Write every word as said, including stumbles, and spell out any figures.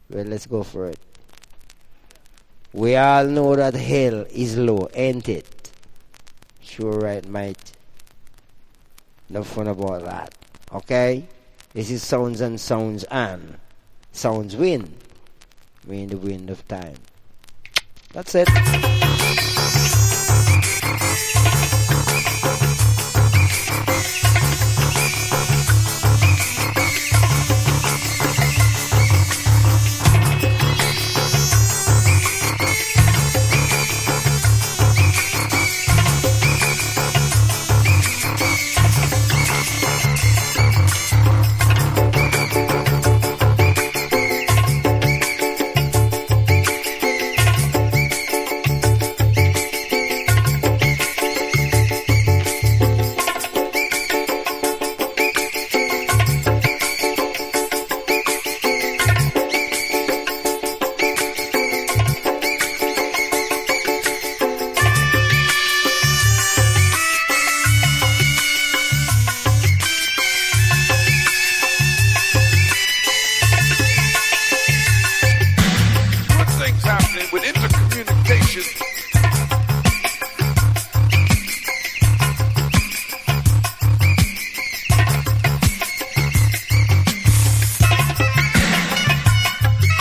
Well, let's go for it. We all know that hell is low, ain't it? Sure right, mate. No fun about that. Okay? This is Sounds and Sounds and Sounds win. We in the wind of time. That's it.